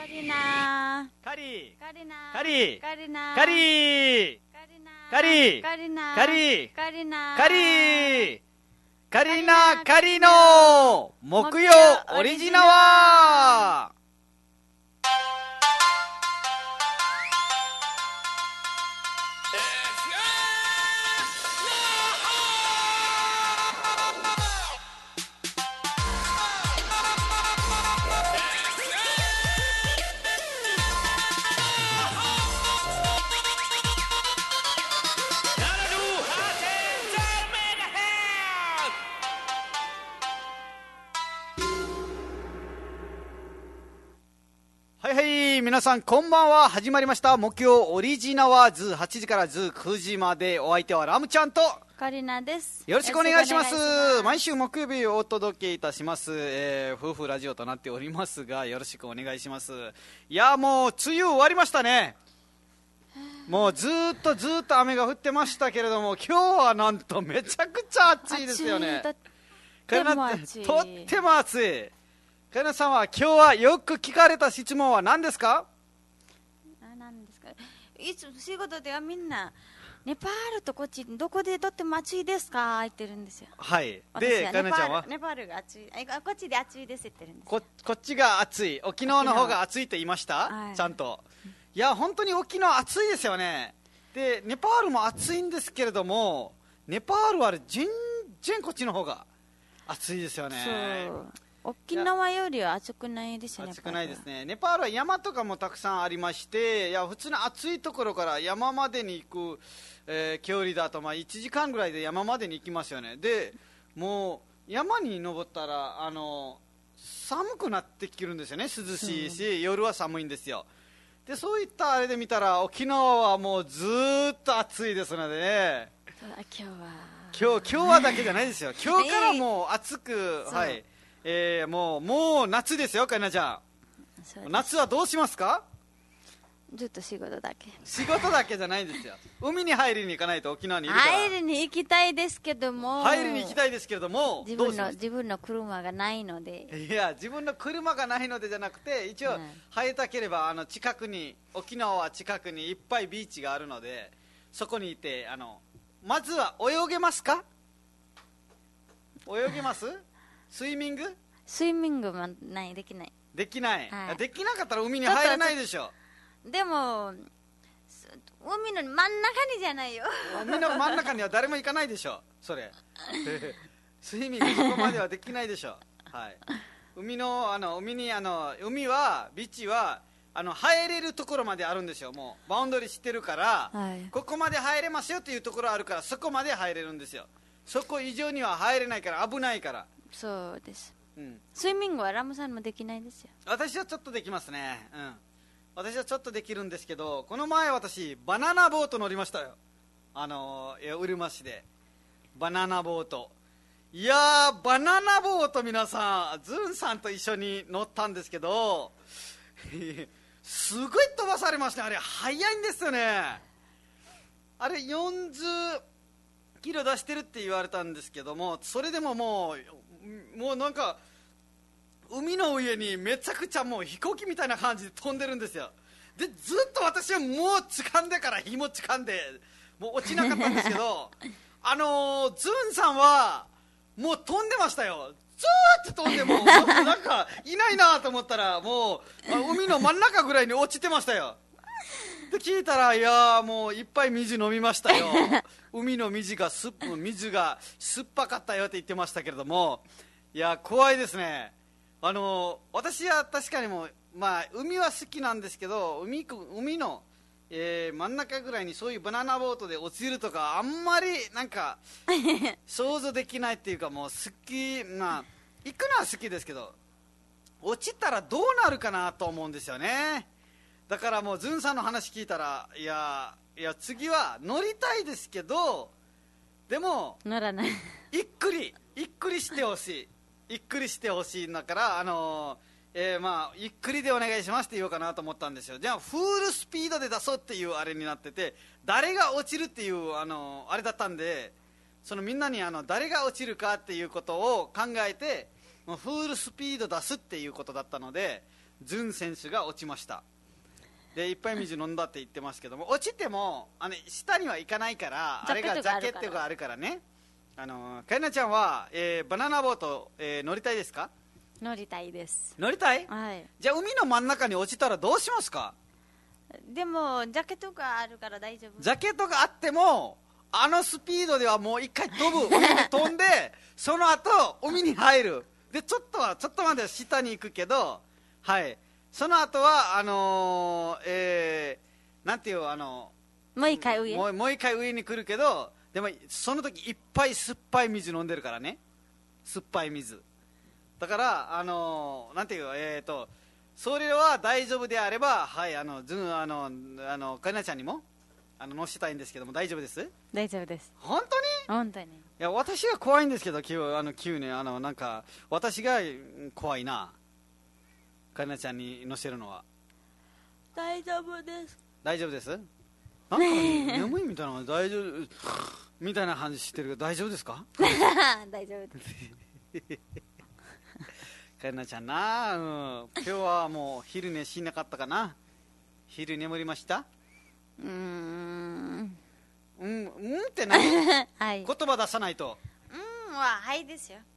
カリナカリカリナカリカリナカリカリナカリカリナカリカリナカリカリナカリの木曜オリジナワー。はいはい、皆さんこんばんは。始まりました木曜オリジナワーズ。8時から9時まで、お相手はラムちゃんとカリナです。 よろしくお願いします。 よろしくお願いします。 毎週木曜日をお届けいたします、夫婦ラジオとなっておりますが、よろしくお願いします。いや、もう梅雨終わりましたね。もうずーっと雨が降ってましたけれども、今日はなんとめちゃくちゃ暑いですよね。 とっても暑い。 とっても暑い。カナさんは今日はよく聞かれた質問は何ですか？ 何ですか？いつ仕事ではみんなネパールとこっちどこでとっても暑いですか言ってるんですよ。 はい。 で、 カナちゃんはネパールが暑い、こっちで暑いですって言ってるんですよ。こっちが暑い、沖縄の方が暑いって言いました、 はい、 ちゃんと。いや、本当に沖縄暑いですよね。で、ネパールも暑いんですけれども、ネパールは全然こっちの方が暑いですよね。 そう、沖縄よりは暑くないですよね。 暑くないですね。ネパールは山とかもたくさんありまして、いや、普通の暑いところから山までに行く、距離だと1時間ぐらいで山までに行きますよね。で、もう山に登ったら寒くなってきるんですよね。涼しいし、夜は寒いんですよ。で、そういったあれで見たら沖縄はもうずーっと暑いですのでね。今日はだけじゃないですよ。今日からもう暑く、はい。もう夏ですよ、かなちゃん。夏はどうしますか？ ずっと仕事だけ。 仕事だけじゃないんですよ。海に入りに行かないと、沖縄にいるから。 入りに行きたいですけども。自分の車がないので。 いや、自分の車がないのでじゃなくて、一応入りたければ近くに、沖縄は近くにいっぱいビーチがあるので、そこにいてまずは泳げますか？泳げます？スイミングはできない。 できない、 はい、 できなかったら海に入れないでしょ。 でも海の真ん中にじゃないよ。 海の真ん中には誰も行かないでしょ、それ。スイミングそこまではできないでしょ。はい。海はビーチは入れるところまであるんですよ。もうバウンドリーしてるから、 はい、 ここまで入れますよっていうところあるから、そこまで入れるんですよ。そこ以上には入れないから、危ないから。 そうです、 うん、 スイミングはラムさんもできないですよ。 私はちょっとできますね。うん、私はちょっとできるんですけど、この前私バナナボート乗りましたよ。うるま市でバナナボート。いやー、バナナボート、皆さんズンさんと一緒に乗ったんですけどすごい飛ばされましたね。あれ速いんですよね。あれ40キロ出してるって言われたんですけども、それでももうなんか海の上にめちゃくちゃもう飛行機みたいな感じで飛んでるんですよ。で、ずっと私はもう掴んでから紐掴んでもう落ちなかったんですけどズンさんはもう飛んでましたよ。ずーっと飛んでもなんかいないなと思ったら、もう海の真ん中ぐらいに落ちてましたよ。で聞いたら、いやー、もういっぱい水飲みましたよ。海の水が酸っぱかったよって言ってましたけれども、いや怖いですね。私は確かにもう、海は好きなんですけど、海の、真ん中ぐらいにそういうバナナボートで落ちるとかあんまりなんか想像できないっていうか、もう行くのは好きですけど、落ちたらどうなるかなと思うんですよね。だからもうズンさんの話聞いたら、いや次は乗りたいですけど、でも乗らない。 ゆっくりしてほしいんだから、ゆっくりでお願いしますって言おうかなと思ったんですよ。じゃあフルスピードで出そうっていうあれになってて、誰が落ちるっていうあれだったんで、そのみんなに誰が落ちるかっていうことを考えて、フルスピード出すっていうことだったので、 ズン選手が落ちました。でいっぱい水飲んだって言ってますけども、落ちても下には行かないから、あれがジャケットがあるからね。カイナちゃんは、バナナボート、乗りたいですか？ 乗りたいです。 乗りたい？ はい。 じゃあ海の真ん中に落ちたらどうしますか？ でもジャケットがあるから大丈夫。 ジャケットがあってもスピードではもう一回飛ぶ、海に飛んでその後海に入る。でちょっとまで下に行くけど、はい、その後はなんていうもう一回上、 もう一回上に来るけど、でもその時いっぱい酸っぱい水飲んでるからね。酸っぱい水だからなんていうそれは大丈夫であれば、はい、カイナちゃんにも乗せたいんですけども、大丈夫です？ 大丈夫です。 本当に？ 本当に。いや私が怖いんですけど、急になんか私が怖いな。カイナちゃんに乗せるのは。 大丈夫です。 大丈夫です？なんか眠いみたいな、大丈夫みたいな話してるけど大丈夫ですか？ 大丈夫です。 カイナちゃんな、今日はもう昼寝しなかったかな。昼眠りました？って何？はい、言葉出さないと。 ははいですよ。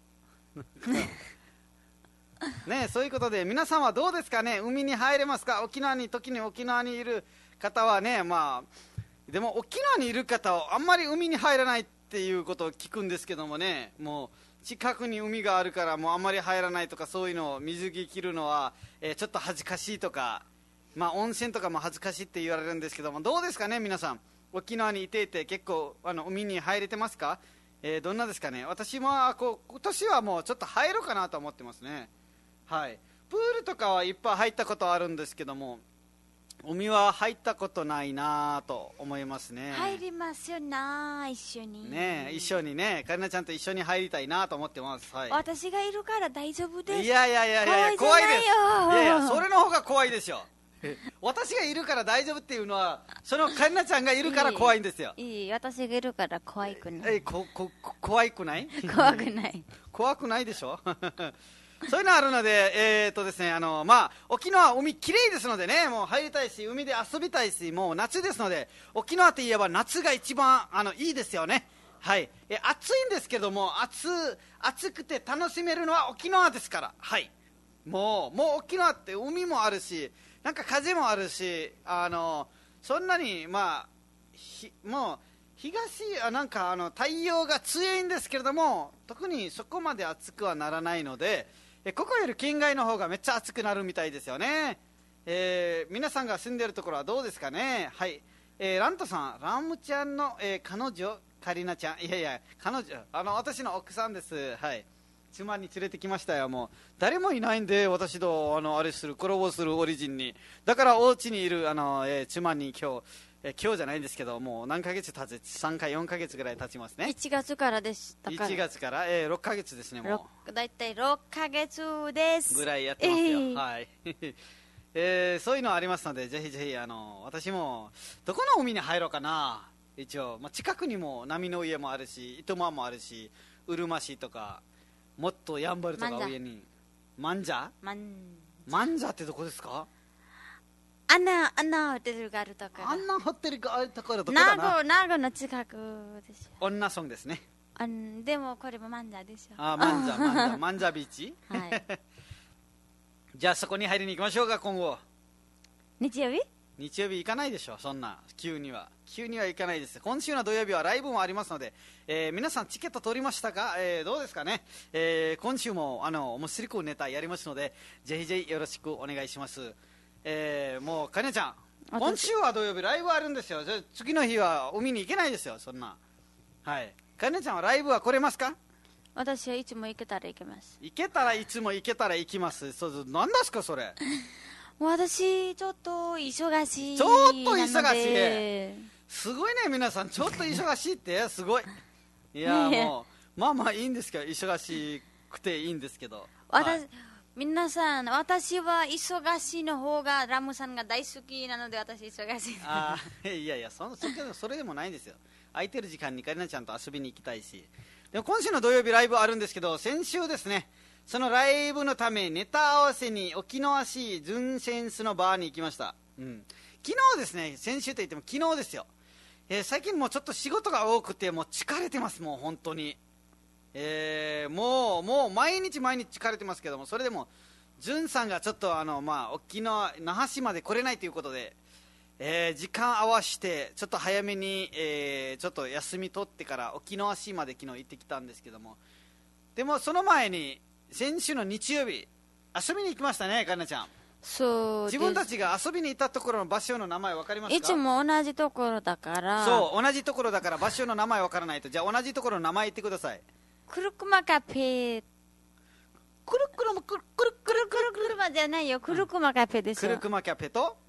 ね、そういうことで皆さんはどうですかね。海に入れますか？時に沖縄にいる方はね、でも沖縄にいる方はあんまり海に入らないっていうことを聞くんですけどもね、もう近くに海があるからもうあんまり入らないとか、そういうのを水着着るのは、ちょっと恥ずかしいとか、温泉とかも恥ずかしいって言われるんですけども、どうですかね皆さん。沖縄にいて結構海に入れてますか？どんなですかね。私も今年はもうちょっと入ろうかなと思ってますね。はい、プールとかはいっぱい入ったことあるんですけども、海は入ったことないなと思いますね。 入りますよな、一緒にね。一緒にね、カリナちゃんと一緒に入りたいなと思ってます。はい、 私がいるから大丈夫です。 いや怖いです。いやそれの方が怖いでしょ。私がいるから大丈夫っていうのは、そのカリナちゃんがいるから怖いんですよ。 私がいるから怖くない。 怖くない？ 怖くない。 怖くないでしょ。そういうのあるので、ですね、沖縄は海きれいですのでね、もう入りたいし、海で遊びたいし、もう夏ですので、沖縄といえば夏が一番いいですよね。はい、暑いんですけども、暑くて楽しめるのは沖縄ですから。はい、もう沖縄って海もあるし、なんか風もあるし、そんなにもうなんか太陽が強いんですけれども、特にそこまで暑くはならないので、ここより県外の方がめっちゃ暑くなるみたいですよね。皆さんが住んでいるところはどうですかね。はい、ラントさん、ラムちゃんの、彼女カリナちゃん、彼女私の奥さんです。はい、妻に連れてきましたよ。もう誰もいないんで、私とあれするコラボするオリジンに、だからお家にいる妻に今日じゃないんですけど、もう何ヶ月経つ、3か4ヶ月ぐらい経ちますね。 1月からでしたから。 1月から、6ヶ月ですね。もうだいたい6ヶ月ですぐらいやってますよ。はい。そういうのありますので、ぜひぜひ私もどこの海に入ろうかな。一応、近くにも波の家もあるし、糸満もあるし、うるま市とか、もっとやんばるとか上にマンジャってどこですか？ アナホテルがあるところ。 アンナホテルがあるところどこだな。 名護の近くですよ。 女ソンですね。 でもこれもマンジャですよ。 マンジャビーチ。はい。じゃあそこに入りに行きましょうか。今後日曜日行かないでしょ。そんな急には行かないです。今週の土曜日はライブもありますので、皆さんチケット取りましたか？どうですかね。今週も面白くネタやりますので、ぜひぜひよろしくお願いします。もうカネちゃん、今週は土曜日ライブあるんですよ。じゃあ次の日は海に行けないですよ。そんな。はい、カネちゃんはライブは来れますか？ 私はいつも行けたら行けます。 いつも行けたら行きます。何ですかそれ。 私ちょっと忙しい。 すごいね皆さん、ちょっと忙しいってすごい。いやもういいんですけど、忙しくていいんですけど、 皆さん、私は忙しいの方がラムさんが大好きなので、私忙しい。 いやそれでもないんですよ。空いてる時間にカリナちゃんと遊びに行きたいし。でも今週の土曜日ライブあるんですけど、先週ですね、 そのライブのためネタ合わせに沖縄市ズンセンスのバーに行きました、昨日ですね、先週といっても昨日ですよ、最近もうちょっと仕事が多くてもう疲れてます、もう本当に、もう毎日疲れてますけども、それでもズンさんがちょっと沖縄那覇市まで来れないということで、時間合わせてちょっと早めに、ちょっと休み取ってから沖縄市まで昨日行ってきたんですけども、でもその前に先週の日曜日遊びに行きましたね、かなちゃん。 そうです。 自分たちが遊びに行ったところの場所の名前分かりますか？ いつも同じところだから。 そう、同じところだから場所の名前分からないと。じゃあ同じところの名前言ってください。 クルクマカフェ。 クルクルクルクルクルクルクルマじゃないよ、クルクマカフェですよ。 クルクマカフェと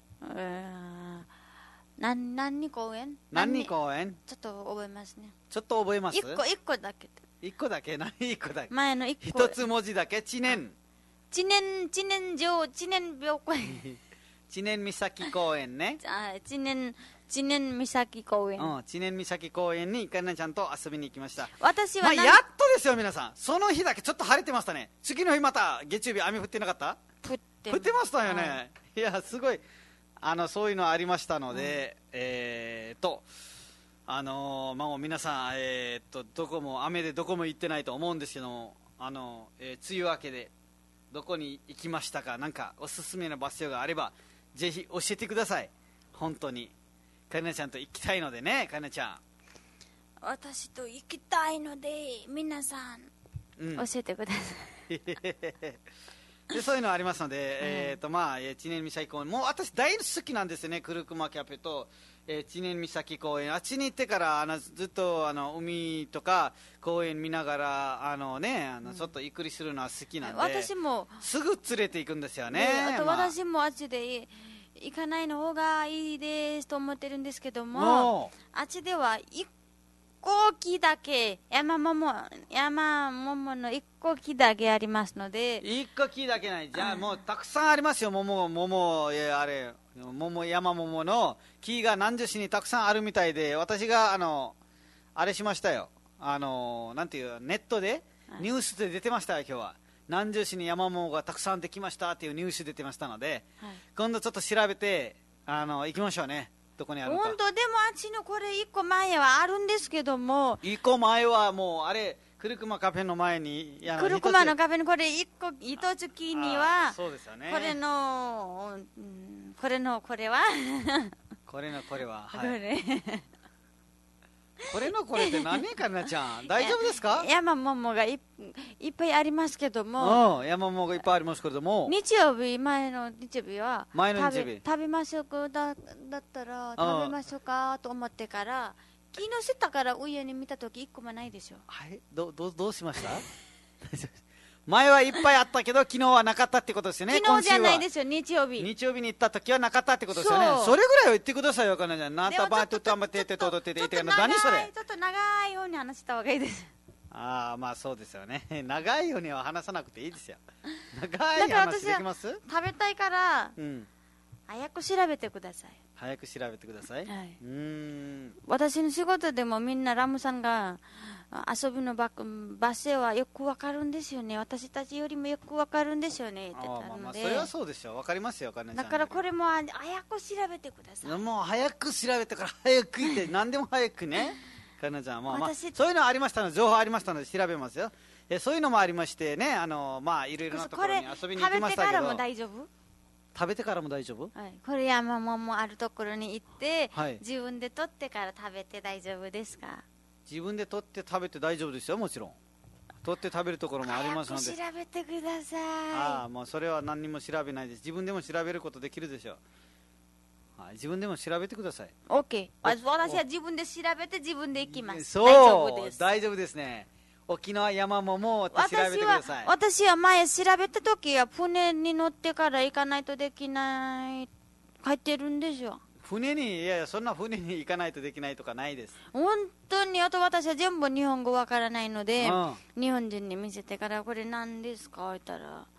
何公園？ 何公園？ ちょっと覚えますね。 ちょっと覚えます？ 一個だけ。 一個だけ？何一個だけ？ 前の一個。 一つ文字だけ？知念病公園。 知念岬公園ね。 知念岬公園。 知念岬公園にかなちゃんと遊びに行きました。 私はやっとですよ皆さん。その日だけちょっと晴れてましたね。次の日また月曜日雨降ってなかった？降ってましたよね、はい、いやすごいそういうのありましたので、皆さん、どこも雨でどこも行ってないと思うんですけども、梅雨明けでどこに行きましたか？なんかおすすめの場所があればぜひ教えてください。本当にかなちゃんと行きたいのでね。かなちゃん、 私と行きたいので皆さん、教えてください。 でそういうのありますので、知念岬公園もう私大好きなんですよね。クルクマキャペと、知念岬公園、あっちに行ってからずっと海とか公園見ながらちょっとゆっくりするのは好きなんで、 私もすぐ連れて行くんですよね。 あと私もあっちで行かないの方がいいですと思ってるんですけども、あっちでは一個木だけ山桃の一個木だけありますので。 一個木だけない。じゃあもうたくさんありますよ。山桃の木が何十種にたくさんあるみたいで、私があれしましたよ。なんていうネットでニュースで出てましたよ。今日は何十種に山桃がたくさんできましたっていうニュース出てましたので、今度ちょっと調べて行きましょうね。どこにあるのか。 本当でもあっちのこれ一個前はあるんですけども、 一個前はもうあれクルクマカフェの前にクルクマのカフェのこれ一つ木にはそうですよね。 これはこれのこれははいこれのこれって何かなちゃん大丈夫ですか？ 山桃がいっぱいありますけども、 山桃がいっぱいありますけれども、 前の日曜日は食べましょうかだったら食べましょうかと思ってから、昨日知ったから上に見たとき1個もないでしょ。 はい、どうしました？前はいっぱいあったけど昨日はなかったってことですよね。 昨日じゃないですよ、日曜日に行った時はなかったってことですよね。それぐらいは言ってくださいよ、かなちゃん。なんたばとたまててとどててて、何それ。 ちょっと長いように話した方がいいです。 そうですよね。長いようには話さなくていいですよ。長い話できます？ 食べたいから、早く調べてください。 早く調べてください。 私の仕事でもみんなラムさんが遊びの場所はよくわかるんですよね。私たちよりもよくわかるんですよねって言ったので、 それはそうでしょう。わかりますよ、かなちゃん。 だからこれも早く調べてください。 もう早く調べてから早く行って何でも早くね。かなちゃんそういうのありましたので、情報ありましたので調べますよ。そういうのもありましてね、いろいろなところに遊びに行きましたけど。 食べてからも大丈夫？ 食べてからも大丈夫？ これ山桃あるところに行って、 はい、 自分で取ってから食べて大丈夫ですか？ 自分で取って食べて大丈夫ですよ。もちろん取って食べるところもありますので。 早く調べてください。 もうそれは何にも調べないです。自分でも調べることできるでしょう。自分でも調べてください。 OK。 私は自分で調べて自分で行きます。 そう、大丈夫です。大丈夫ですね。沖縄山桃って調べてください。 私は前調べた時は船に乗ってから行かないとできない書いてるんですよ。 船に、いやそんな船に行かないとできないとかないです。 本当に。あと私は全部日本語わからないので、日本人に見せてからこれ何ですか言ったら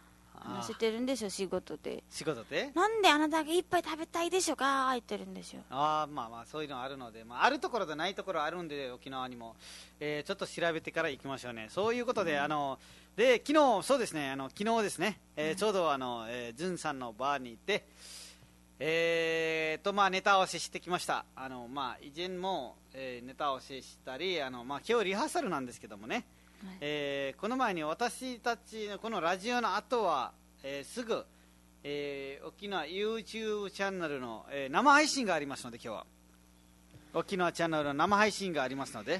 話してるんですよ、仕事で。 仕事でなんであなただけいっぱい食べたいでしょうか言ってるんですよ。 まあまあそういうのあるので、あるところとないところあるんで、沖縄にも、ちょっと調べてから行きましょうね。そういうことで、で昨日そうですね、昨日ですね、ちょうどジュンさんのバーに行って、ネタ合わせしてきました。以前も、ネタ合わせしたり、今日リハーサルなんですけどもね、この前に私たちのこのラジオの後は、すぐ、沖縄 YouTube チャンネルの、生配信がありますので、今日は沖縄チャンネルの生配信がありますので、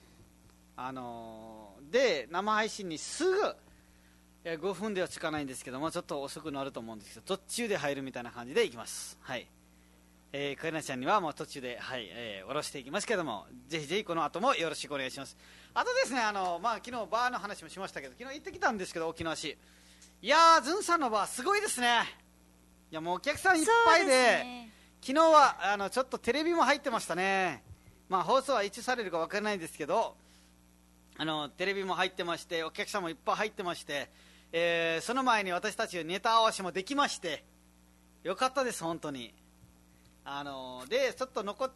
で生配信にすぐ5分ではつかないんですけども、ちょっと遅くなると思うんですけど、途中で入るみたいな感じでいきます。はい。かなちゃんにはもう途中で、はい、下ろしていきますけども、ぜひぜひこの後もよろしくお願いします。あとですね、昨日バーの話もしましたけど、昨日行ってきたんですけど、沖縄市。いやー、ズンさんのバーすごいですね。いや、もうお客さんいっぱいで、昨日はちょっとテレビも入ってましたね。放送はいつされるか分からないんですけど、テレビも入ってまして、お客さんもいっぱい入ってまして、その前に私たちネタ合わせもできまして、よかったです、本当に。でちょっと残って、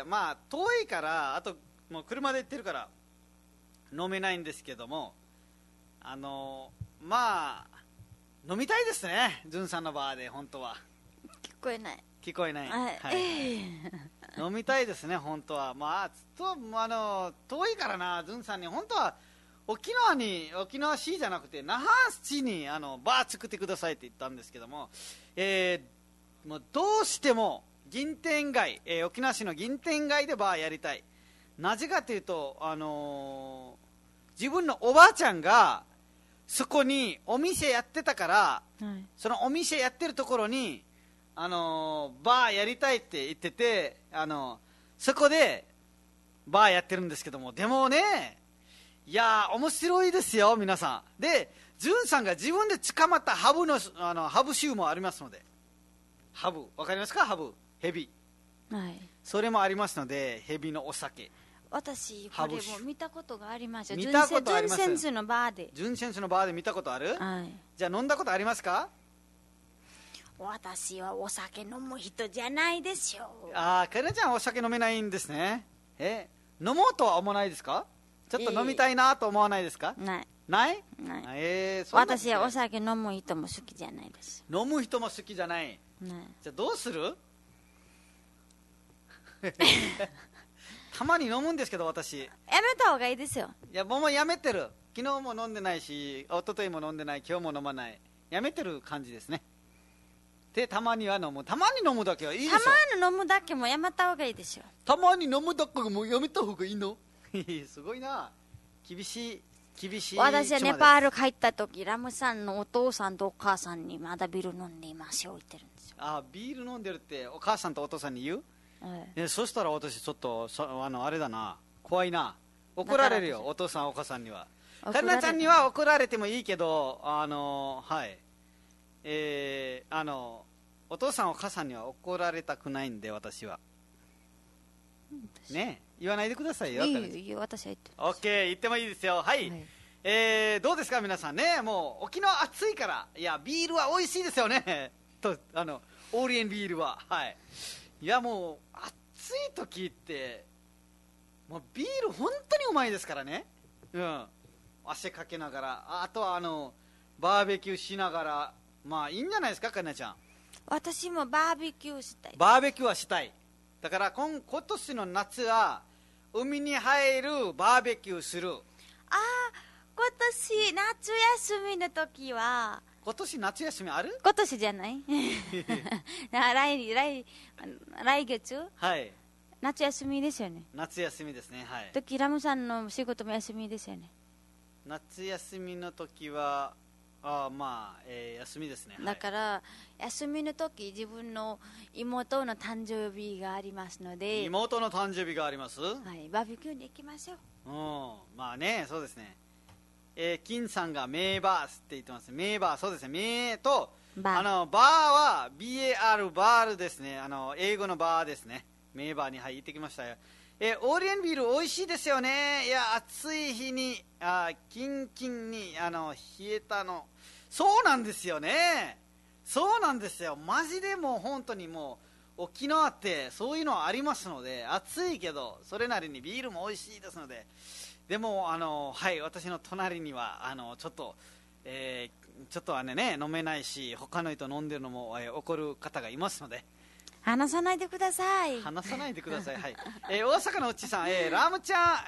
遠いから、あともう車で行ってるから飲めないんですけども、飲みたいですね、ズンさんのバーで。本当は聞こえない、 はい、飲みたいですね、本当は。遠いからな、ズンさんに本当は沖縄市じゃなくて那覇市にバー作ってくださいって言ったんですけども、もうどうしても銀天街、沖縄市の銀天街でバーやりたい。なぜかというと、自分のおばあちゃんがそこにお店やってたから、そのお店やってるところに、バーやりたいって言ってて、そこでバーやってるんですけども、でもね、いやー面白いですよ皆さん。でジュンさんが自分で捕まったハブのハブ臭もありますので、ハブわかりますか？ハブ、ヘビ、それもありますので、ヘビのお酒、 私これも見たことがありますよ。 見たことあります。 ジュンセンスのバーで、 ジュンセンスのバーで見たことある？じゃあ飲んだことありますか？ 私はお酒飲む人じゃないですよ。 かなちゃんはお酒飲めないんですね。飲もうとは思わないですか？ちょっと飲みたいなと思わないですか？ない、 私はお酒飲む人も好きじゃないです。 飲む人も好きじゃない、じゃあどうする？たまに飲むんですけど、私やめた方がいいですよ。 いや、もうやめてる。昨日も飲んでないし、一昨日も飲んでない、今日も飲まない、やめてる感じですね。でたまには飲む、たまに飲むだけはいいでしょ。 たまに飲むだけもやめた方がいいでしょ。 たまに飲むだけもやめた方がいいの？すごいな、厳しい。 私はネパール帰った時、ラムさんのお父さんとお母さんにまだビール飲んでいますよ言ってるんですよ。 ビール飲んでるってお母さんとお父さんに言う？そしたら私ちょっとあれだな、怖いな、怒られるよ、お父さんお母さんには。カルナちゃんには怒られてもいいけど、お父さんお母さんには怒られたくないんで、私はね、言わないでくださいよ。 いい私は言ってる。オッケー、言ってもいいですよ。はい、どうですか皆さんね。もう沖縄暑いから、いやビールは美味しいですよねとオーリエンビールは、いやもう暑い時ってもうビール本当にうまいですからね。汗かけながら、あとはバーベキューしながら、いいんじゃないですか、かなちゃん。 私もバーベキューしたい。 バーベキューはしたい。だから今年の夏は海に入る、バーベキューする。 今年夏休みの時は。 今年夏休みある？ 今年じゃない来月、夏休みですよね。 夏休みですね。 時ラムさんの仕事も休みですよね。 夏休みの時は休みですね。 だから休みの時、自分の妹の誕生日がありますので。 妹の誕生日があります？ バーベキューに行きましょう。 そうですね。金さんがメーバースって言ってます。メーバー、そうですね。メーとバーは BAR バールですね。英語のバーですね。メーバーに行ってきましたよ。オーリエンビール美味しいですよね。いや暑い日にキンキンに冷えたのそうなんですよね。そうなんですよ。マジでもう本当にもう沖縄ってそういうのはありますので、暑いけどそれなりにビールも美味しいですので。でもはい、私の隣にはちょっと、ちょっとはね飲めないし、他の人飲んでるのも、怒る方がいますので、 話さないでください。 話さないでください。はい、大阪のうちさん、ラムちゃ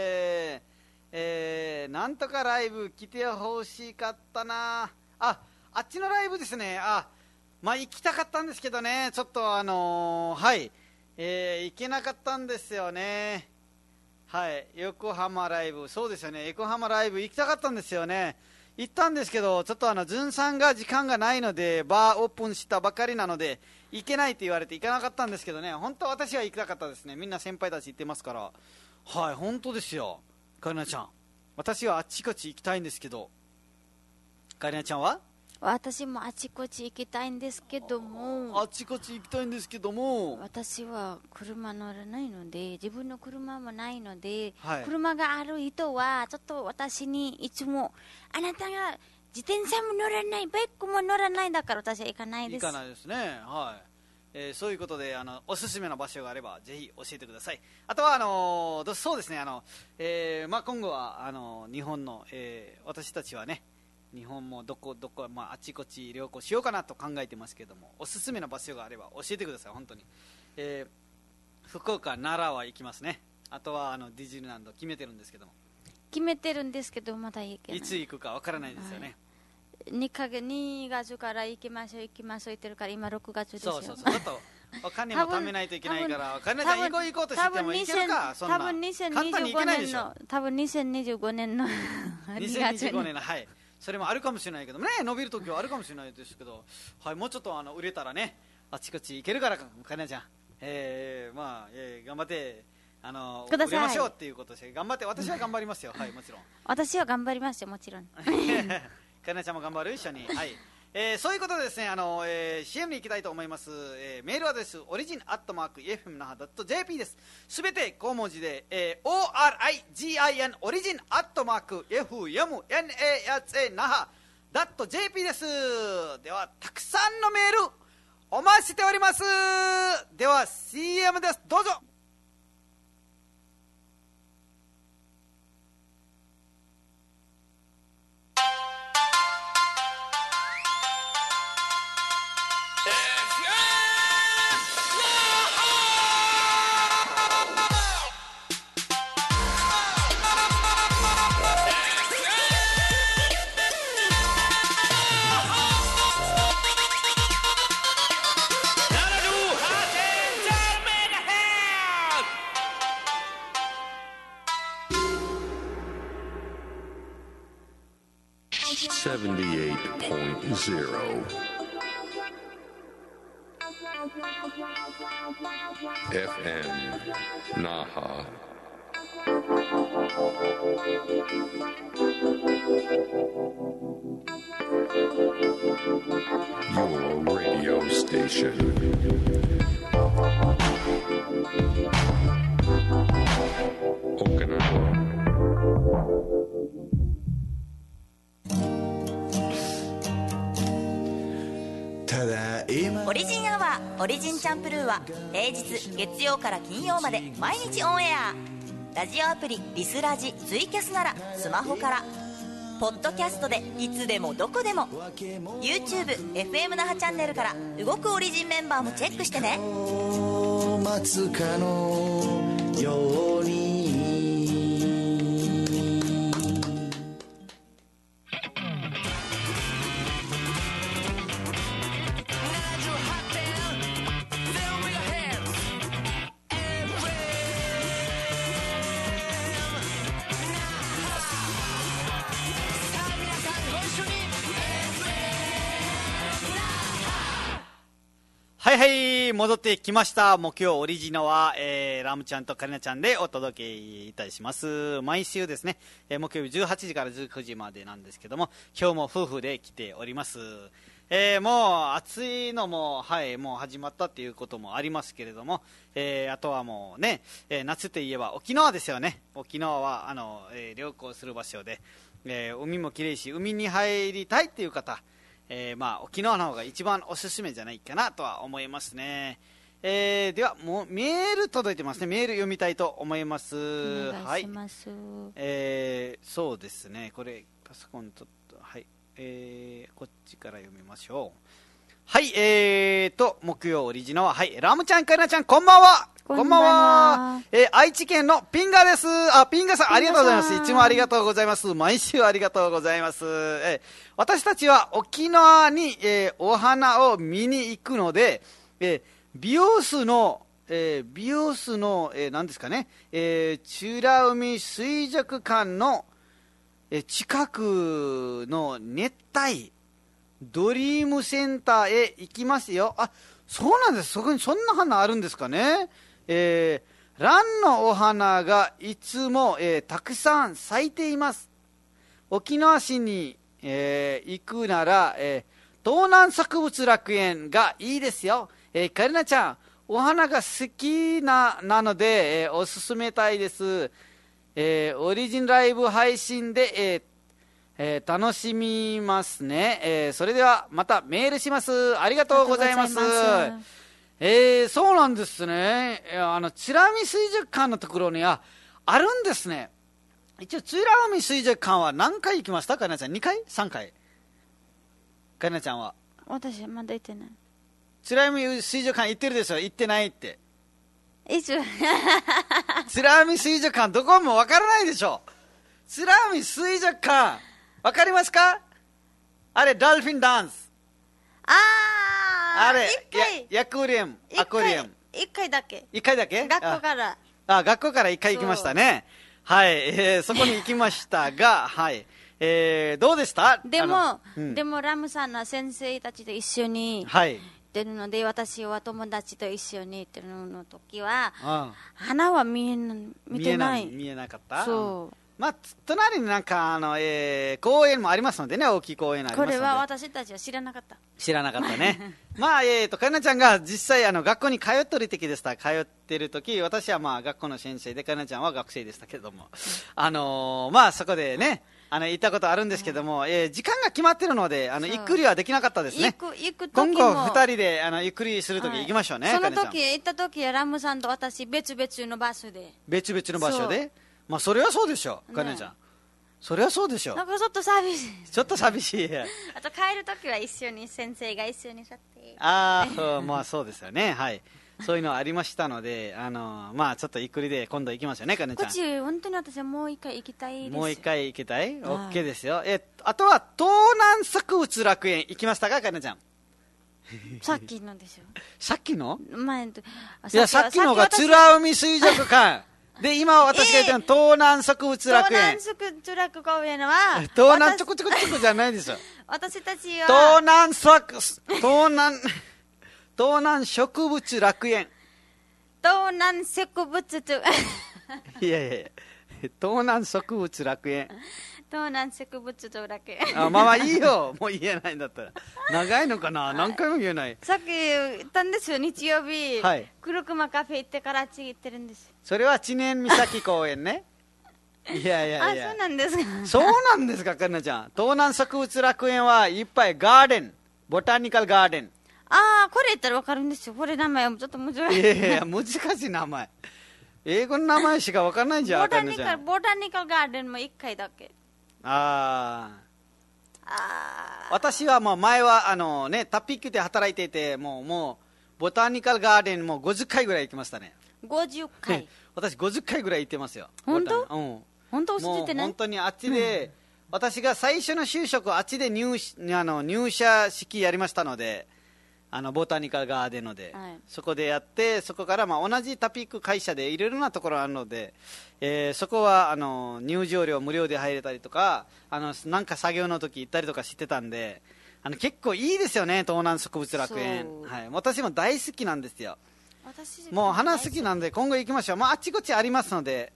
ん、なんとかライブ来てほしかったなあ。あっちのライブですね。まあ行きたかったんですけどね、ちょっとはい、行けなかったんですよね。はい、横浜ライブ、そうですよね、横浜ライブ行きたかったんですよね。行ったんですけど、ちょっとズンさんが時間がないので、バーオープンしたばかりなので行けないって言われて行かなかったんですけどね、本当は私は行きたかったですね。みんな先輩たち行ってますから。はい、本当ですよ。カリナちゃん、私はあっちこち行きたいんですけど、カリナちゃんは？ 私もあちこち行きたいんですけども、 あちこち行きたいんですけども、 私は車乗らないので、自分の車もないので、 はい、 車がある人はちょっと私にいつも、あなたが自転車も乗らない、バイクも乗らない、だから私は行かないです。 行かないですね。はい、そういうことでおすすめの場所があればぜひ教えてください。あとはそうですね、まあ、今後は日本の、私たちはね、日本もどこ、まあ、あちこち旅行しようかなと考えてますけども、おすすめの場所があれば教えてください。本当に、福岡、奈良は行きますね。あとはディズニーランド決めてるんですけども、 まだ行けない。 いつ行くかわからないですよね。 2月から行きましょう言ってるから、今6月ですよ。 そうちょっとお金も貯めないといけないから、お金ちゃん行こうとしても行けるか、そんな簡単に行けないでしょ。 多分2025年の 2025年の、はい、それもあるかもしれないけどね、伸びるときはあるかもしれないですけど、はい、もうちょっと売れたらね、あちこち行けるからか、カリナちゃん、まあ、頑張って売れましょうっていうことで、頑張って、私は頑張りますよ。はい、もちろん私は頑張りますよ、もちろん。 カリナちゃんも頑張る、一緒に。はい、そういうことでですね、CM に行きたいと思います。メールアドレスorigin@fmnaha.jp です。すべて小文字で、origin origin@fmnaha.jp です。ではたくさんのメールお待ちしております。では CM です、どうぞ。 78.0 FM Naha. Your radio station. Okinawa. オリジンアワーオリジンチャンプルーは平日月曜から金曜まで毎日オンエア。ラジオアプリリスラジツイキャスならスマホから、ポッドキャストでいつでもどこでも、 YouTube FM 那覇チャンネルから動くオリジンメンバーもチェックしてね。 待つかのようにはいはい、戻ってきました。木曜オリジナは、ラムちゃんとカリナちゃんでお届けいたします。毎週ですね、木曜日18時から19時までなんですけども、今日も夫婦で来ております。もう暑いのも、はい、もう始まったっていうこともありますけれども、あとはもうね、夏といえば沖縄ですよね。沖縄は旅行する場所で、 海もきれいし海に入りたいっていう方、沖縄の方が一番おすすめじゃないかなとは思いますね。ではもうメール届いてますね。メール読みたいと思います。 お願いします。 そうですね、これパソコンとはい、こっちから読みましょう。はい、木曜オリジナルは、はい、ラムちゃん、カイナちゃん、こんばんは。こんばんは。愛知県のピンガです。ピンガさん、ありがとうございます。いつもありがとうございます。毎週ありがとうございます。私たちは沖縄に、お花を見に行くので、美容室の、何ですかね、美ら海水族館の、近くの熱帯ドリームセンターへ行きますよ。あ、そうなんです。そこにそんな花あるんですかね。蘭のお花がいつも、たくさん咲いています。沖縄市に、行くなら、東南植物楽園がいいですよ。カリナちゃん、お花が好きなので、おすすめたいです。オリジンライブ配信で、楽しみますね。それではまたメールします。ありがとうございます。そうなんですね。美ら海水族館のところにあるんですね。一応美ら海水族館は何回行きましたかなちゃん。2回 ?3 回かなちゃんは。 私まだ行ってない。 美ら海水族館行ってるでしょ。行ってないって。 いつ美ら海水族館どこもわからないでしょ。美ら海水族館わかりますか？あれドルフィンダンス。あれアクアリウム。 一回だけ。 一回だけ？ 学校から。 学校から一回行きましたね。はい、そこに行きましたが、はい、どうでした？ でもラムさんの先生たちと一緒に、はい。てるので、私は友達と一緒に行ってるの時は、花は見てない。 見えなかった。 そう。 隣になんか公園もありますのでね、大きい公園ありますので。 これは私たちは知らなかった。 知らなかったね。かなちゃんが実際学校に通ってる時でした。通ってる時、私は学校の先生で、かなちゃんは学生でしたけども、そこでね、行ったことあるんですけども、時間が決まってるので、ゆっくりはできなかったですね。今後2人でゆっくりするとき行きましょうね。 その時行った時はラムさんと私別々の場所で。 別々の場所で。それはそうでしょう、かなちゃん。それはそうでしょう。 なんかちょっと寂しい。 ちょっと寂しい。 あと帰る時は一緒に先生が一緒に去って。 そうですよね。はい。そういうのありましたので、ちょっとゆっくりで今度行きますよね、かなちゃん。 こっち、本当に私はもう一回行きたいです。 もう一回行きたい？ OK ですよ。あとは、東南植物楽園行きましたか、かなちゃん。 さっきのでしょ。 さっきの？ いや、 さっきのが美ら海水族館。で、今私が言ったの東南植物楽園。 東南植物楽園は、 東南ちょこちょこちょこじゃないですよ。 私たちは、 東南植物楽園。 東南植物いや、東南植物楽園。 東南植物楽園。 いいよ。もう言えないんだったら。長いのかな？何回も言えない。 さっき言ったんですよ、日曜日。はい。黒熊カフェ行ってからあっち行ってるんです。 それは知念岬公園ね。いや。 そうなんですか。 そうなんですか、かなちゃん。東南植物楽園はいっぱいガーデン。ボタニカルガーデン。 これ言ったら分かるんですよ。これ名前はちょっと難しい。 いや、難しい名前。英語の名前しか分かんないじゃん。 ボタニカルガーデンも1回だけ。 私は前はタピックで働いていて、もうボタニカルガーデンも50回ぐらい行きましたね。 50回私50回ぐらい行ってますよ。 本当？本当教えてね。 本当にあっちで、私が最初の就職あっちで入社式やりましたので、ボタニカルガーデンので、はい、そこでやって、そこから同じタピック会社でいろいろなところあるので、そこは入場料無料で入れたりとか、なんか作業の時行ったりとかしてたんで、結構いいですよね、東南植物楽園。はい、私も大好きなんですよ。もう花好きなんで今後行きましょう。あっちこっちありますので、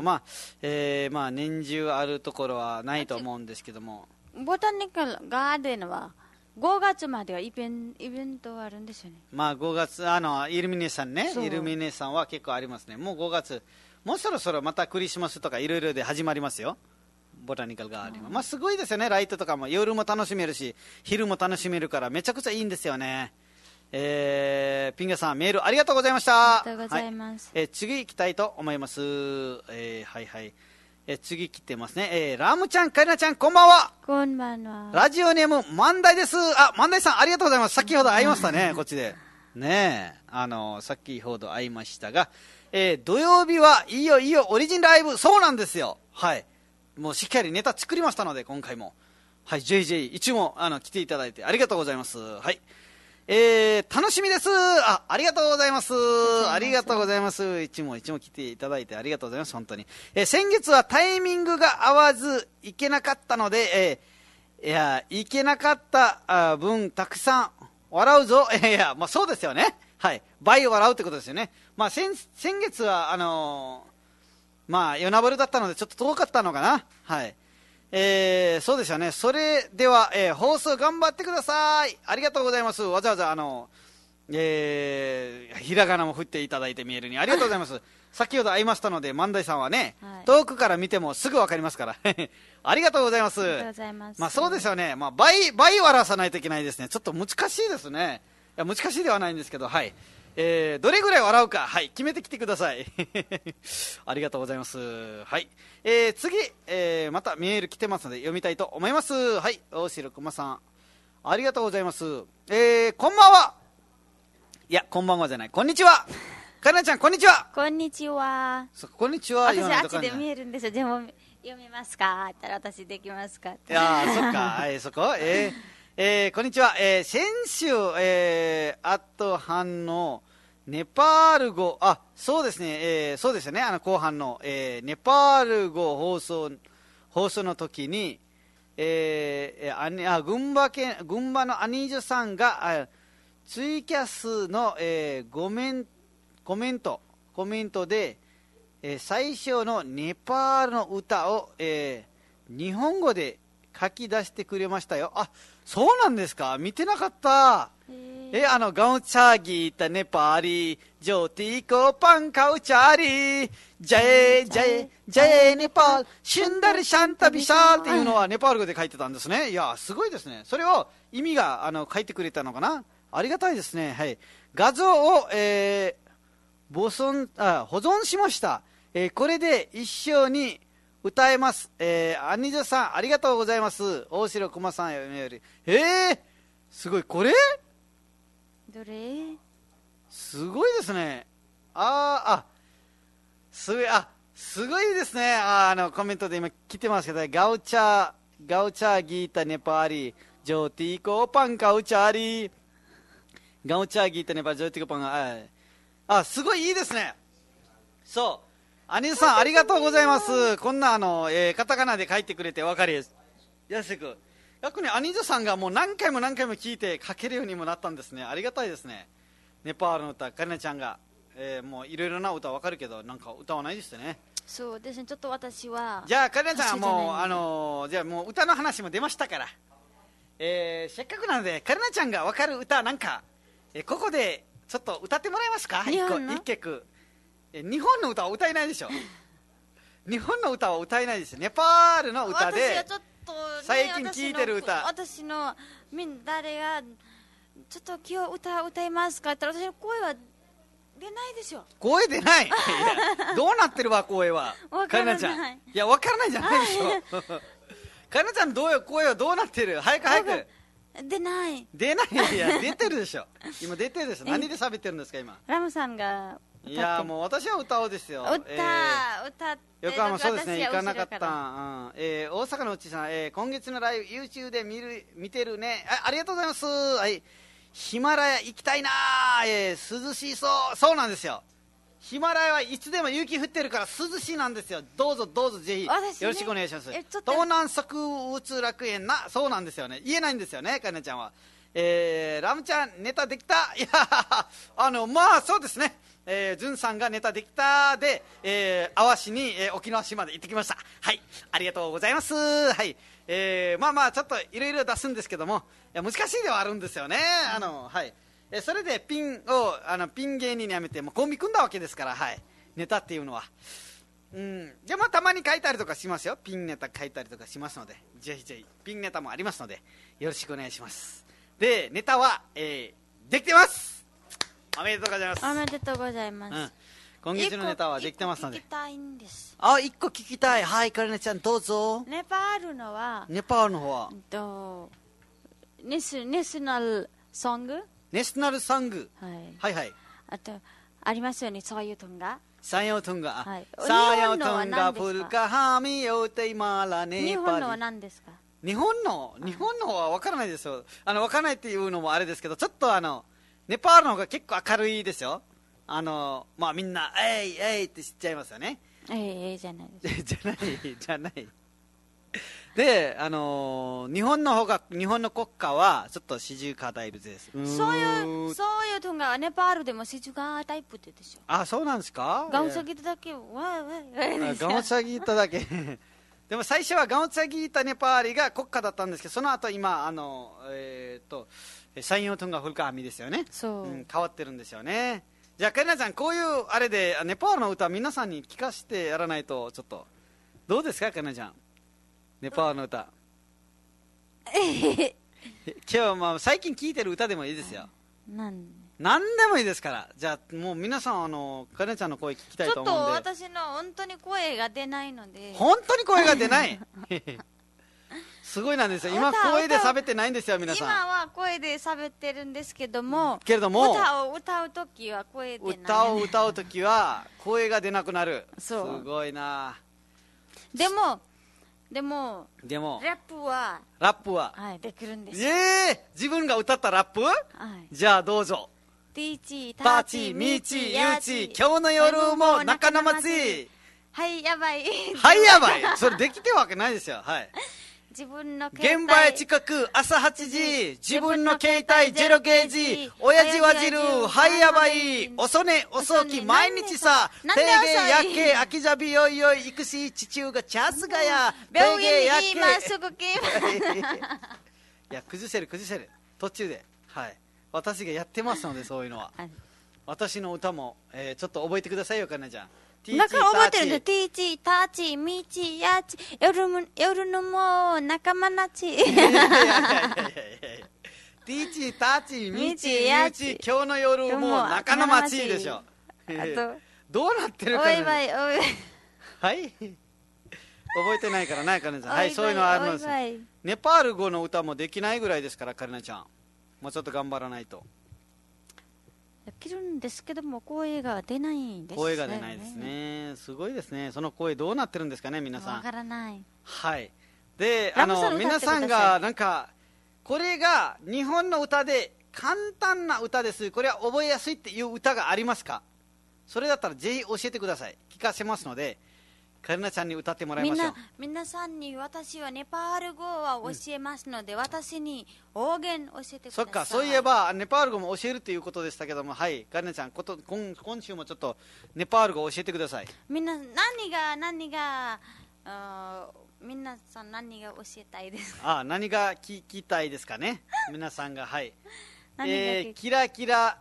年中あるところはないと思うんですけども。 ボタニカルガーデンは5月まではイベントあるんですよね。 5月イルミネーションね。イルミネーションは結構ありますね。もう5月、もうそろそろまたクリスマスとかいろいろで始まりますよ。 ボタニカルガーデンは、まあ、すごいですよね。ライトとかも夜も楽しめるし昼も楽しめるからめちゃくちゃいいんですよね。ピンガさんメールありがとうございました。 ありがとうございます。 はい、次行きたいと思います。はいはい。次来てますね。ラムちゃん、カリナちゃん、こんばんは。 こんばんは。 ラジオネーム、万代です。あ、万代さん、ありがとうございます。先ほど会いましたね、こっちで。ねえ、先ほど会いましたが、土曜日はいいよいいよ、オリジンライブ、そうなんですよ。はい。もうしっかりネタ作りましたので、今回も。はい、JJ、一問、来ていただいてありがとうございます。はい。楽しみです。ありがとうございます。ありがとうございます。一問来ていただいてありがとうございます。本当に。先月はタイミングが合わず行けなかったので、行けなかった分たくさん笑うぞ。まあそうですよね。はい。倍笑うってことですよね。まあ先月は、まあ夜なぶるだったのでちょっと遠かったのかな。はい。そうですよね。それでは、放送頑張ってください。ありがとうございます。わざわざひらがなも振っていただいてメールにありがとうございます。先ほど会いましたので万代さんはね、はい、遠くから見てもすぐわかりますからありがとうございます。 ありがとうございます。 まあそうですよね。まあ倍笑わさないといけないですね。ちょっと難しいですね。いや難しいではないんですけど、はい。どれぐらい笑うか、はい、決めてきてくださいありがとうございます。はい。次、またメール来てますので読みたいと思います。はい、大城駒さんありがとうございます。こんばんは。いや、こんばんはじゃない、こんにちは。かなちゃん、こんにちは。 こんにちは。 こんにちは。 私あっちで見えるんですよ。でも読めますかって言ったら私できますかって。 いやそっか、はい、そここんにちは。先週、アット班のネパール語、そうですね、そうですよね、後半の、ネパール語放送の時に、群馬のアニージュさんがツイキャスの、コメントで、最初のネパールの歌を、日本語で書き出してくれましたよ。あ、そうなんですか。見てなかった。ガウチャーギータネパーリジョーティーコパンカウチャーリジャエネパールシュンダルシャンタビシャーっていうのはネパール語で書いてたんですね。いやすごいですね。それを意味が書いてくれたのかな。ありがたいですね。はい。画像を、保存しました。これで一緒に歌えます。アニジャさんありがとうございます。大城駒さんよりすごい。これどれすごいですね。すごいですね。コメントで今来てますけど、ガウチャーギータネパーリジョーティーコパンカウチャーリガウチャーギータネパーリジョーティーコパンすごいいいですね。そう。アニジャさんありがとうございます。こんなカタカナで書いてくれて分かりやすく。逆にアニジャさんがもう何回も聞いて書けるようにもなったんですね。ありがたいですね。ネパールの歌、カリナちゃんが、もういろいろな歌分かるけどなんか歌わないですね。 そうですね。ちょっと私はじゃあカリナちゃんはもうじゃあもう歌の話も出ましたから、せっかくなのでカリナちゃんが分かる歌なんか、ここでちょっと歌ってもらえますか。一曲。日本の歌は歌えないでしょ日本の歌は歌えないですよ。ネパールの歌で私はちょっと、ね、 最近聴いてる歌、 私の誰がちょっと今日歌いますかって言ったら私の声は出ないですよ。 声出ないいやどうなってるわ声は。 カリナちゃん、いや分からないじゃないでしょカリナちゃん声はどうなってる。早く出ない。 いや出てるでしょ今出てるでしょ。何で喋ってるんですか今。 ラムさんがいやもう私は歌おうですよ。 歌って横浜そうですね行かなかった、大阪のうちさん、今月のライブ YouTube で見てるね。ありがとうございます。はい、ヒマラヤ行きたいな、涼しそうなんですよ。ヒマラヤはいつでも雪降ってるから涼しいなんですよ。どうぞぜひ、よろしくお願いします。東南植物楽園な、そうなんですよね。言えないんですよねカリナちゃんは。ラムちゃんネタできた。いやまあそうですね。ズンさんがネタできたで、淡路に、沖縄市まで行ってきました。はい、ありがとうございます。はい、まあちょっといろいろ出すんですけども、難しいではあるんですよね。はい、それでピン芸人にやめてもうコンビ組んだわけですから、はい、ネタっていうのは。 でもたまに書いたりとかしますよ。ピンネタ書いたりとかしますので、ぜひぜひピンネタもありますのでよろしくお願いします。でネタは、できてます。おめでとうございます。 おめでとうございます。 今月のネタはできてますので。 一個聞きたいんです。 一個聞きたい。はい、カレナちゃんどうぞ。 ネパールのはネショナルソング、 はいはい。 あとありますよね、そういうトンガ。 サヨトンガ、 はい、 サヨトンガプルカハミヨテイマラネパリ。 日本のは何ですか？ 日本のは分からないですよ。分からないっていうのもあれですけど、ちょっとネパールの方が結構明るいですよ。みんなえいえいって知っちゃいますよね。 じゃないですじゃないで、日本の国歌はちょっと四十歌タイプです。 そういうトンガはネパールでも四十歌タイプってでしょ。 そうなんですか？ ガンサギタだけガンサギタだけでも最初はガンサギタネパーリが国歌だったんですけど、その後今サインオトンガフルカハミですよね。 そう、 変わってるんですよね。じゃあカリナちゃん、こういうあれでネパールの歌皆さんに聞かせてやらないと、ちょっとどうですかカリナちゃん、ネパールの歌今日は最近聴いてる歌でもいいですよ。何でもいいですから。じゃあもう皆さんカリナちゃんの声聞きたいと思うんで。 ちょっと私の本当に声が出ないので。 本当に声が出ないすごいなんですよ。今声で喋ってないんですよ皆さん。 今は声で喋ってるんですけども、 歌を歌うときは声出ない。 歌を歌うときは声が出なくなる。 そう、 すごいな。 でもラップは、できるんです。 自分が歌ったラップ、じゃあどうぞ。 ティーチパーチミーチユーチ今日の夜も中野町。 はいやばいそれできてるわけないですよ。はい。 自分の携帯現場へ近く朝8時、自分の携帯ゼロゲージ、親父はじるはいやばい、遅ね遅き毎日さ、定芸やけ飽きじゃびよいよい行くし、地中がチャスがや病院に今すぐ来いや崩せる途中で、はい、私がやってますので、そういうのは私の歌も、ちょっと覚えてくださいよカリナちゃん。 だから覚えてるんだよ。ティーチ、ターチ、ミーチ、ヤーチ、夜のもう仲間なち。 ティーチ、ターチ、ミーチ、ヤーチ、今日の夜もう中野町でしょ。どうなってるかね。はい。覚えてないからな、カリナちゃん。はい、そういうのはあるんですよ。ネパール語の歌もできないぐらいですから、カリナちゃん。もうちょっと頑張らないと。 できるんですけども声が出ないんですね。 声が出ないですね。すごいですね。その声どうなってるんですかね皆さん。 わからない。 はい。で皆さんがなんかこれが日本の歌で簡単な歌です、これは覚えやすいっていう歌がありますか？それだったらぜひ教えてください。聞かせますのでカリナちゃんに歌ってもらいましょう。 皆さんに私はネパール語は教えますので、私に方言教えてください。 そっか、そういえばネパール語も教えるということでしたけども、はい、カリナちゃん今週もちょっとネパール語教えてください。 みんな皆さん何が教えたいですか？ 何が聞きたいですかね皆さんが。はいキラキラ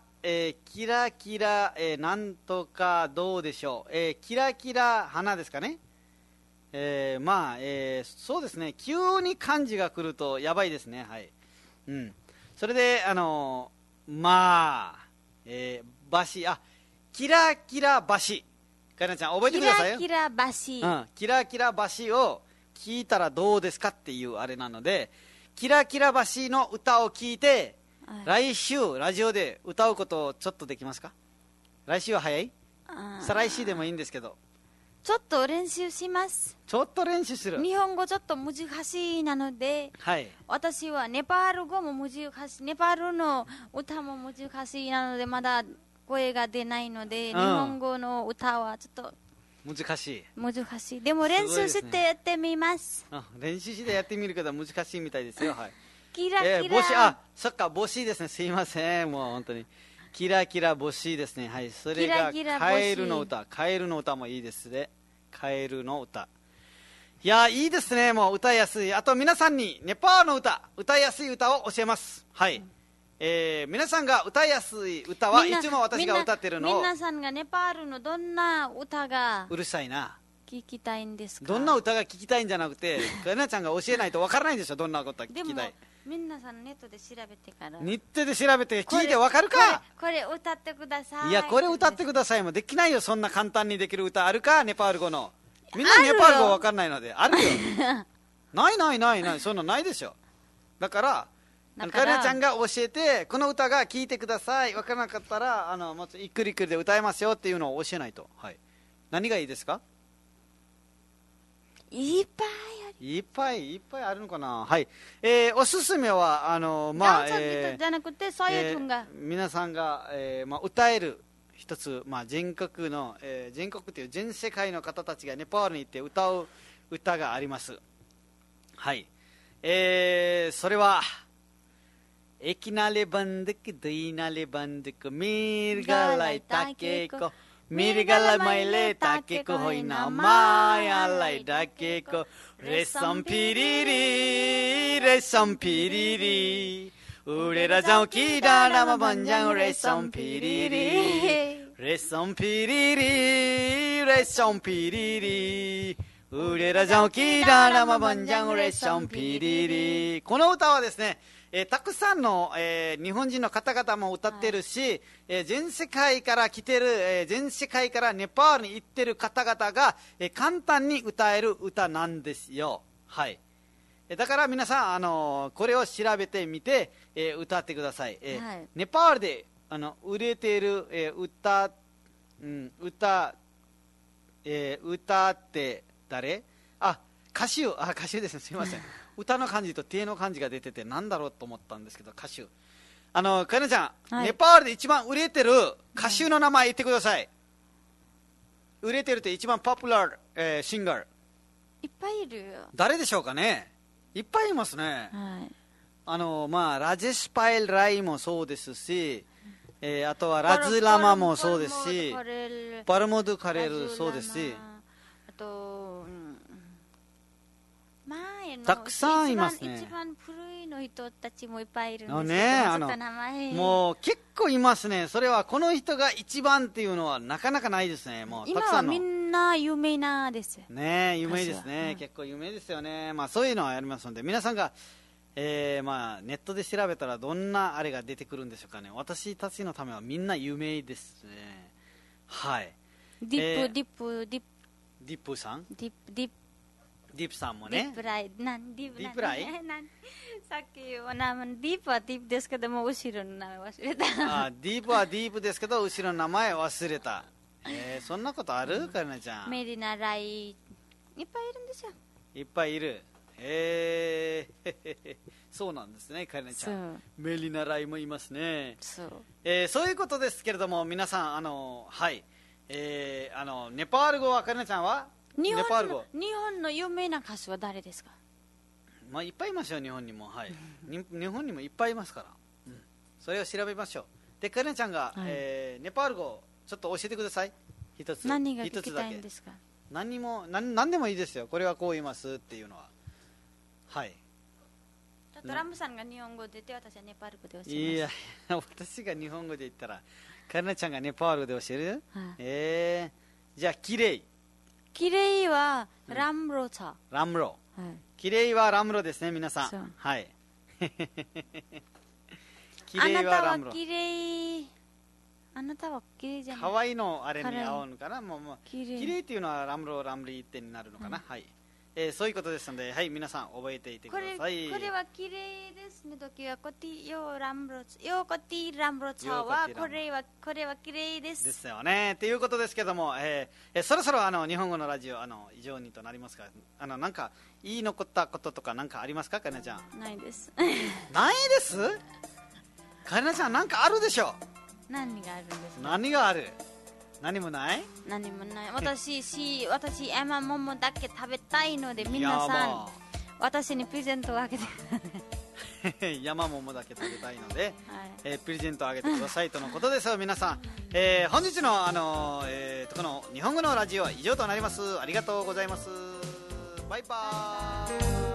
なんとかどうでしょう、キラキラ花ですかね。そうですね、急に漢字が来るとやばいですね。はい、それでキラキラ橋、カリナちゃん覚えてくださいよ。 キラキラ橋、 キラキラ橋を聞いたらどうですかっていうあれなので、キラキラ橋の歌を聞いて来週ラジオで歌うことをちょっとできますか？来週は早い？再来週でもいいんですけど、 ちょっと練習します。 ちょっと練習する。 日本語ちょっと難しいなので、 はい、 私はネパール語も難しい、ネパールの歌も難しいなのでまだ声が出ないので、日本語の歌はちょっと難しい。 でも練習してやってみます。 練習してやってみるけど難しいみたいですよ。はい。 キラキラ、 そっか、帽子ですね。すいません、もう本当にキラキラ帽子ですね。はい、それがカエルの歌もいいですね。カエルの歌、いやいいですね。もう歌いやすい。あと皆さんにネパールの歌いやすい歌を教えます。はい、皆さんが歌いやすい歌はいつも私が歌ってるのを。 皆さんがネパールのどんな歌がうるさいな聞きたいんですか？ どんな歌が聞きたいんじゃなくて、かなちゃんが教えないとわからないんでしょ、どんなことが聞でもきたい。 皆さんネットで調べてからネットで調べて聞いてわかるか。 これ歌ってください。 いや、これ歌ってくださいもできないよ。そんな簡単にできる歌あるか、ネパール語の。みんなネパール語わかんないので。あるよ。ないそんなないでしょ。だからかなちゃんが教えて、この歌が聞いてください、わからなかったらもういくりくりで歌えますよっていうのを教えないと。はい、何がいいですか？ いっぱいある。 いっぱいあるのかな。はい、おすすめはまあ、じゃなくてそういう分が、 皆さんが、歌える一つ、全国の、全国という全世界の方たちがネパールに行って歌う歌があります。はい、それはएक नाले बन्दक दुई नाले बन्दक मृगलाई ताकेको मृगलाई मैले ताकेको होइन मायालाई ढाकेको रेशम फिरिरी रेशम फिरिरी उडेर जाउँ कि डाँडामा भन्जाउँ रेशम फिरिरी रेशम फिरिरी रेशम फिरिरी उडेर जाउँ कि डाँडामा भन्जाउँ रेशम फिरिरी。この歌はですね、たくさんの、日本人の方々も歌ってるし、全世界から来てる、全世界からネパールに行ってる方々が、簡単に歌える歌なんですよ。はい。だから皆さん、これを調べてみて、歌ってください。 はい、 ネパールで売れている、歌って誰？歌手ですね。すみません。歌の漢字と手の漢字が出てて何だろうと思ったんですけど、歌手。かなちゃん、ネパールで一番売れてる歌手の名前言ってください。売れてるって一番ポピュラー、シンガー。 いっぱいいるよ。 誰でしょうかね。いっぱいいますね。 はい、 ラジェシュパイル・ライもそうですし、あとはラズラマもそうですし、パルモド・カレルそうですし、 あと、 たくさんいますね。 一番古いの人たちもいっぱいいるんですけど、名前もう結構いますね。それはこの人が一番っていうのはなかなかないですね。もう今はみんな有名なですね。有名ですね、結構有名ですよね。そういうのはありますので、皆さんが、ネットで調べたらどんなあれが出てくるんでしょうかね。私たちのためはみんな有名ですね。はい。 ディップさん、 ディップさんもね。 ディップライさっきディープはディープですけども後ろの名前忘れた。 ディープはディープですけど後ろの名前忘れた。そんなことある？かなちゃん。 メリナライいっぱいいるんですよ。 いっぱいいる。そうなんですね、かなちゃん。メリナライもいますね。そういうことですけれども、皆さんはい、ネパール語はかなちゃんは日本の有名な歌手は誰ですか？ いっぱいいますよ、日本にも。はい、日本にもいっぱいいますから、それを調べましょう。で、かなちゃんが、ネパール語ちょっと教えてください。一つ。 何が聞きたいんですか？ 何でもいいですよ。これはこう言いますっていうのは。はい。 トランプさんが日本語で言って、私はネパール語で教えます。 いや、私が日本語で言ったらかなちゃんがネパール語で教える？じゃあ、きれい。 きれいはラムロチャ。 ラムロ。きれいはラムロですね、皆さん。はい。きれいはラムロ。 あなたはきれいじゃない。 ハワイのあれに合うのかな。きれいっていうのはラムロ、ラムリーってになるのかな。はい。そういうことですので、はい、皆さん覚えていてください。 これはきれいですね。時はコティヨラムロチヨコティラムロチャはこれはきれいです。 ですよね。ということですけども、そろそろ日本語のラジオ以上にとなりますが、なんか言い残ったこととかなんかありますか、かなちゃん？ ないです。 ないです？かなちゃんなんかあるでしょ？ 何があるんですか？ 何がある？何もない？ 何もない。私山桃だけ食べたいので、皆さん私にプレゼントをあげてください。山桃だけ食べたいので、プレゼントをあげてくださいとのことですよ、皆さん。本日のこの日本語のラジオは以上となります。ありがとうございます。バイバーイ。